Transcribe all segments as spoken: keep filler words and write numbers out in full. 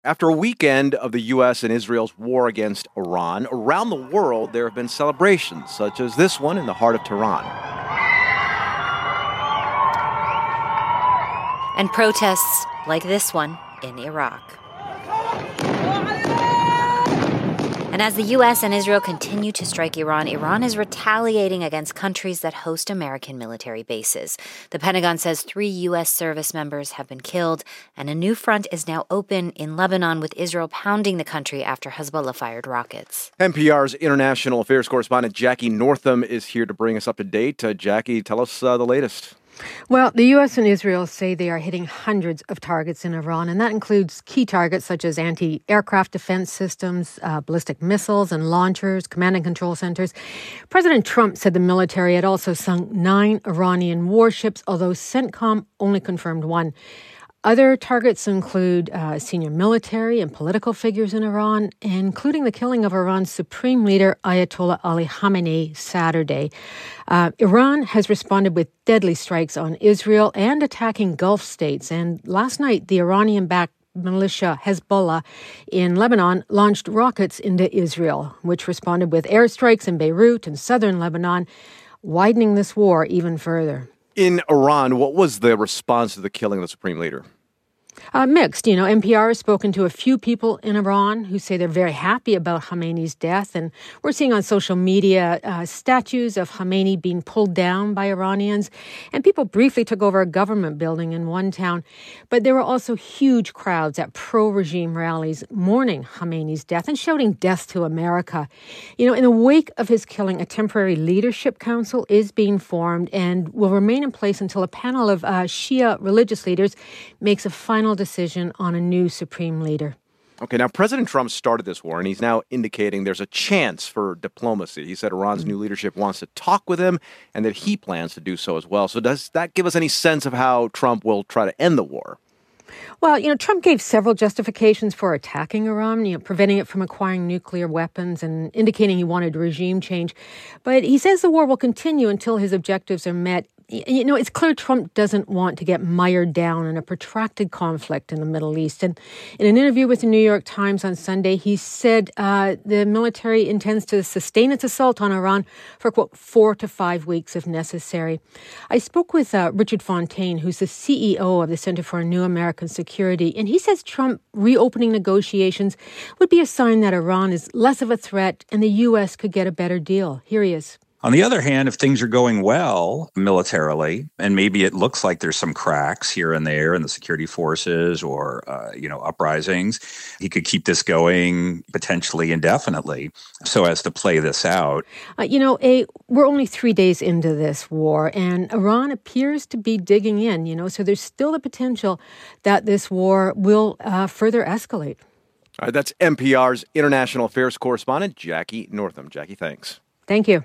After a weekend of the U S and Israel's war against Iran, around the world there have been celebrations, such as this one in the heart of Tehran. And protests like this one in Iraq. And as the U S and Israel continue to strike Iran, Iran is retaliating against countries that host American military bases. The Pentagon says three U S service members have been killed, and a new front is now open in Lebanon, with Israel pounding the country after Hezbollah fired rockets. N P R's international affairs correspondent Jackie Northam is here to bring us up to date. Uh, Jackie, tell us uh, the latest. Well, the U S and Israel say they are hitting hundreds of targets in Iran, and that includes key targets such as anti-aircraft defense systems, uh, ballistic missiles and launchers, command and control centers. President Trump said the military had also sunk nine Iranian warships, although CENTCOM only confirmed one. Other targets include uh, senior military and political figures in Iran, including the killing of Iran's supreme leader, Ayatollah Ali Khamenei, Saturday. Uh, Iran has responded with deadly strikes on Israel and attacking Gulf states. And last night, the Iranian-backed militia Hezbollah in Lebanon launched rockets into Israel, which responded with airstrikes in Beirut and southern Lebanon, widening this war even further. In Iran, what was the response to the killing of the supreme leader? Uh, mixed. You know, N P R has spoken to a few people in Iran who say they're very happy about Khamenei's death. And we're seeing on social media uh, statues of Khamenei being pulled down by Iranians. And people briefly took over a government building in one town. But there were also huge crowds at pro-regime rallies mourning Khamenei's death and shouting death to America. You know, in the wake of his killing, a temporary leadership council is being formed and will remain in place until a panel of uh, Shia religious leaders makes a final decision on a new supreme leader. Okay, now President Trump started this war, and he's now indicating there's a chance for diplomacy. He said Iran's new leadership wants to talk with him and that he plans to do so as well. So does that give us any sense of how Trump will try to end the war? Well, you know, Trump gave several justifications for attacking Iran, you know, preventing it from acquiring nuclear weapons and indicating he wanted regime change. But he says the war will continue until his objectives are met. You know, it's clear Trump doesn't want to get mired down in a protracted conflict in the Middle East. And in an interview with the New York Times on Sunday, he said uh, the military intends to sustain its assault on Iran for, quote, four to five weeks if necessary. I spoke with uh, Richard Fontaine, who's the C E O of the Center for New American Security, and he says Trump reopening negotiations would be a sign that Iran is less of a threat and the U S could get a better deal. Here he is. On the other hand, if things are going well militarily, and maybe it looks like there's some cracks here and there in the security forces or, uh, you know, uprisings, he could keep this going potentially indefinitely so as to play this out. Uh, you know, a, we're only three days into this war, and Iran appears to be digging in, you know, so there's still the potential that this war will uh, further escalate. All right, that's N P R's international affairs correspondent, Jackie Northam. Jackie, thanks. Thank you.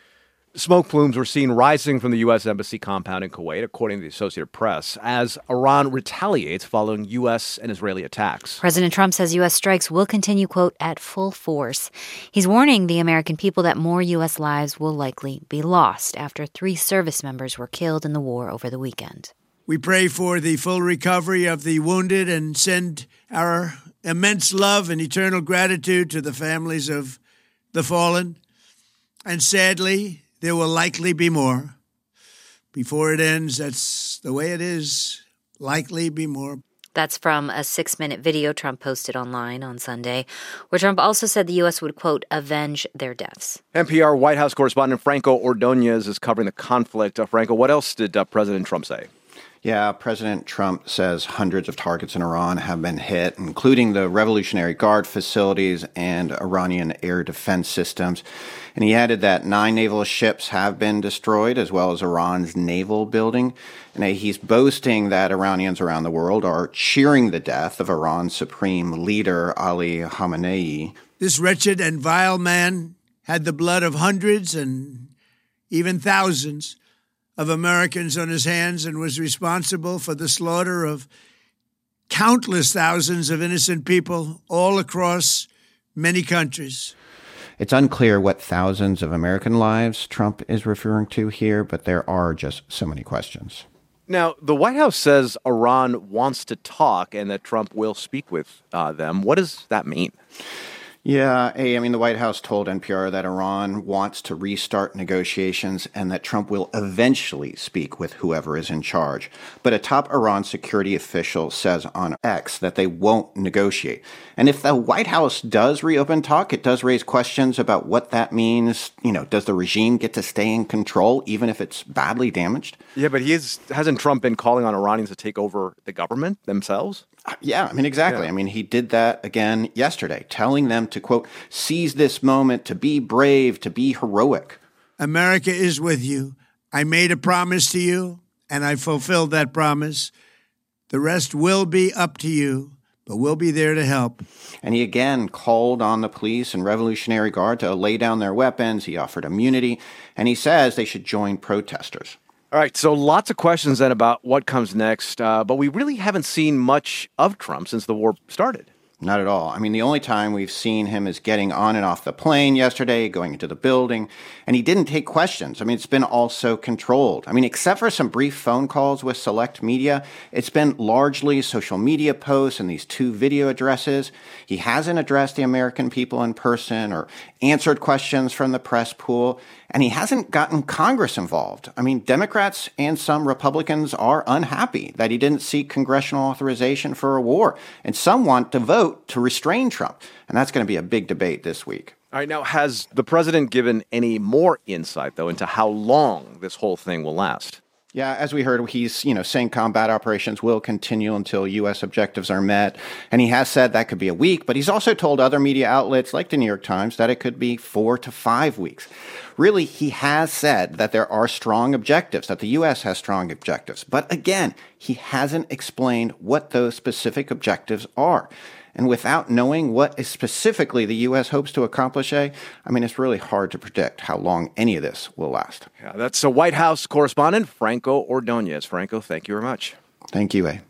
Smoke plumes were seen rising from the U S Embassy compound in Kuwait, according to the Associated Press, as Iran retaliates following U S and Israeli attacks. President Trump says U S strikes will continue, quote, at full force. He's warning the American people that more U S lives will likely be lost after three service members were killed in the war over the weekend. We pray for the full recovery of the wounded and send our immense love and eternal gratitude to the families of the fallen. And sadly, there will likely be more. Before it ends, that's the way it is. Likely be more. That's from a six-minute video Trump posted online on Sunday, where Trump also said the U S would, quote, avenge their deaths. N P R White House correspondent Franco Ordonez is covering the conflict. Uh, Franco, what else did uh, President Trump say? Yeah, President Trump says hundreds of targets in Iran have been hit, including the Revolutionary Guard facilities and Iranian air defense systems. And he added that nine naval ships have been destroyed, as well as Iran's naval building. And he's boasting that Iranians around the world are cheering the death of Iran's supreme leader, Ali Khamenei. This wretched and vile man had the blood of hundreds and even thousands of Americans on his hands and was responsible for the slaughter of countless thousands of innocent people all across many countries. It's unclear what thousands of American lives Trump is referring to here, but there are just so many questions. Now, the White House says Iran wants to talk and that Trump will speak with uh, them. What does that mean? Yeah, I mean, the White House told N P R that Iran wants to restart negotiations and that Trump will eventually speak with whoever is in charge. But a top Iran security official says on X that they won't negotiate. And if the White House does reopen talk, it does raise questions about what that means. You know, does the regime get to stay in control even if it's badly damaged? Yeah, but he is, hasn't Trump been calling on Iranians to take over the government themselves? Yeah, I mean, exactly. Yeah. I mean, he did that again yesterday, telling them to, quote, seize this moment, to be brave, to be heroic. America is with you. I made a promise to you, and I fulfilled that promise. The rest will be up to you, but we'll be there to help. And he again called on the police and Revolutionary Guard to lay down their weapons. He offered immunity, and he says they should join protesters. All right, so lots of questions then about what comes next, uh, but we really haven't seen much of Trump since the war started. Not at all. I mean, the only time we've seen him is getting on and off the plane yesterday, going into the building, and he didn't take questions. I mean, it's been all so controlled. I mean, except for some brief phone calls with select media, it's been largely social media posts and these two video addresses. He hasn't addressed the American people in person or answered questions from the press pool, and he hasn't gotten Congress involved. I mean, Democrats and some Republicans are unhappy that he didn't seek congressional authorization for a war, and some want to vote to restrain Trump. And that's going to be a big debate this week. All right, now, has the president given any more insight, though, into how long this whole thing will last? Yeah, as we heard, he's, you know, saying combat operations will continue until U S objectives are met. And he has said that could be a week, but he's also told other media outlets like the New York Times that it could be four to five weeks. Really, he has said that there are strong objectives, that the U S has strong objectives. But again, he hasn't explained what those specific objectives are. And without knowing what is specifically the U S hopes to accomplish, eh, I mean, it's really hard to predict how long any of this will last. Yeah, that's a White House correspondent, Franco Ordonez. Franco, thank you very much. Thank you, eh.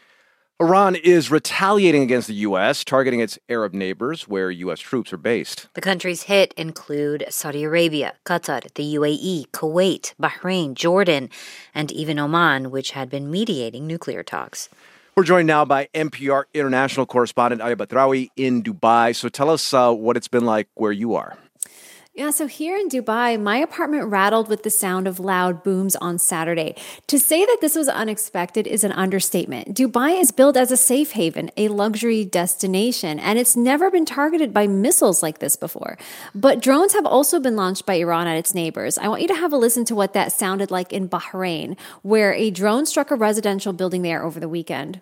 Iran is retaliating against the U S, targeting its Arab neighbors where U S troops are based. The countries hit include Saudi Arabia, Qatar, the U A E, Kuwait, Bahrain, Jordan, and even Oman, which had been mediating nuclear talks. We're joined now by N P R international correspondent Aya Batrawi in Dubai. So tell us uh, what it's been like where you are. Yeah, so here in Dubai, my apartment rattled with the sound of loud booms on Saturday. To say that this was unexpected is an understatement. Dubai is billed as a safe haven, a luxury destination, and it's never been targeted by missiles like this before. But drones have also been launched by Iran at its neighbors. I want you to have a listen to what that sounded like in Bahrain, where a drone struck a residential building there over the weekend.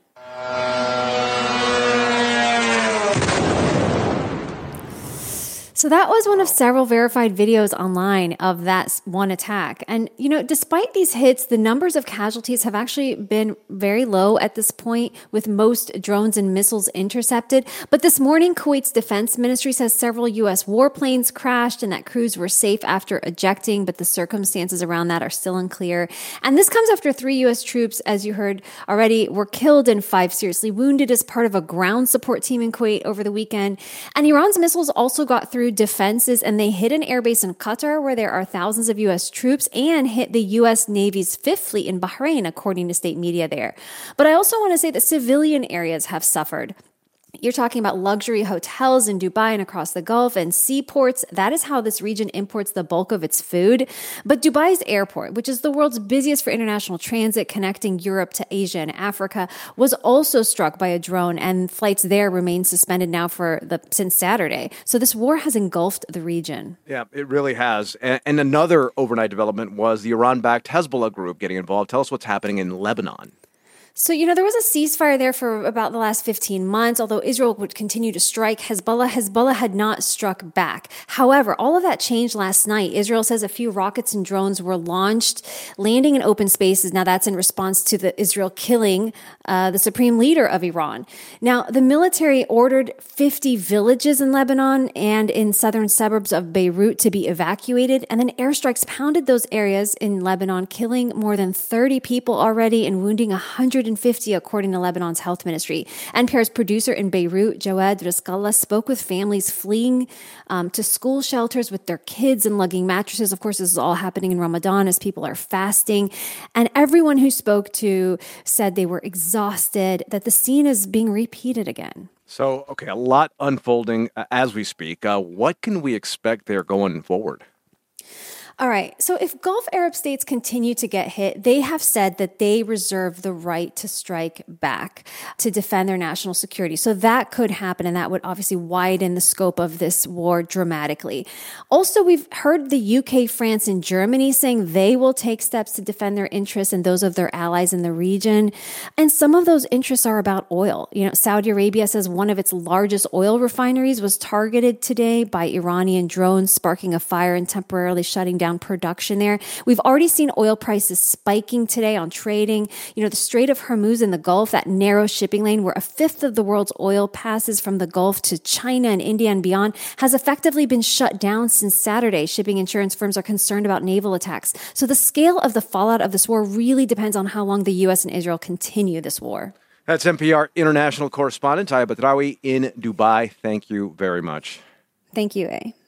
So that was one of several verified videos online of that one attack. And, you know, despite these hits, the numbers of casualties have actually been very low at this point, with most drones and missiles intercepted. But this morning, Kuwait's defense ministry says several U S warplanes crashed and that crews were safe after ejecting, but the circumstances around that are still unclear. And this comes after three U S troops, as you heard already, were killed and five seriously wounded as part of a ground support team in Kuwait over the weekend. And Iran's missiles also got through defenses, and they hit an airbase in Qatar where there are thousands of U S troops, and hit the U S Navy's Fifth Fleet in Bahrain, according to state media there. But I also want to say that civilian areas have suffered. You're talking about luxury hotels in Dubai and across the Gulf and seaports. That is how this region imports the bulk of its food. But Dubai's airport, which is the world's busiest for international transit connecting Europe to Asia and Africa, was also struck by a drone, and flights there remain suspended now for the since Saturday. So this war has engulfed the region. Yeah, it really has. And, and another overnight development was the Iran-backed Hezbollah group getting involved. Tell us what's happening in Lebanon. So, you know, there was a ceasefire there for about the last fifteen months, although Israel would continue to strike Hezbollah. Hezbollah had not struck back. However, all of that changed last night. Israel says a few rockets and drones were launched, landing in open spaces. Now, that's in response to the Israel killing uh, the supreme leader of Iran. Now, the military ordered fifty villages in Lebanon and in southern suburbs of Beirut to be evacuated. And then airstrikes pounded those areas in Lebanon, killing more than thirty people already and wounding one hundred hundred fifty, according to Lebanon's health ministry. N P R's producer in Beirut, Jawad Rizkallah, spoke with families fleeing um, to school shelters with their kids and lugging mattresses. Of course, this is all happening in Ramadan as people are fasting. And everyone who spoke to said they were exhausted, that the scene is being repeated again. So, okay, a lot unfolding uh, as we speak. Uh, what can we expect there going forward? All right. So if Gulf Arab states continue to get hit, they have said that they reserve the right to strike back to defend their national security. So that could happen, and that would obviously widen the scope of this war dramatically. Also, we've heard the U K, France, and Germany saying they will take steps to defend their interests and those of their allies in the region. And some of those interests are about oil. You know, Saudi Arabia says one of its largest oil refineries was targeted today by Iranian drones, sparking a fire and temporarily shutting down production there. We've already seen oil prices spiking today on trading. You know, the Strait of Hormuz in the Gulf, that narrow shipping lane where a fifth of the world's oil passes from the Gulf to China and India and beyond, has effectively been shut down since Saturday. Shipping insurance firms are concerned about naval attacks. So the scale of the fallout of this war really depends on how long the U S and Israel continue this war. That's N P R international correspondent Aya Badrawi in Dubai. Thank you very much. Thank you, A.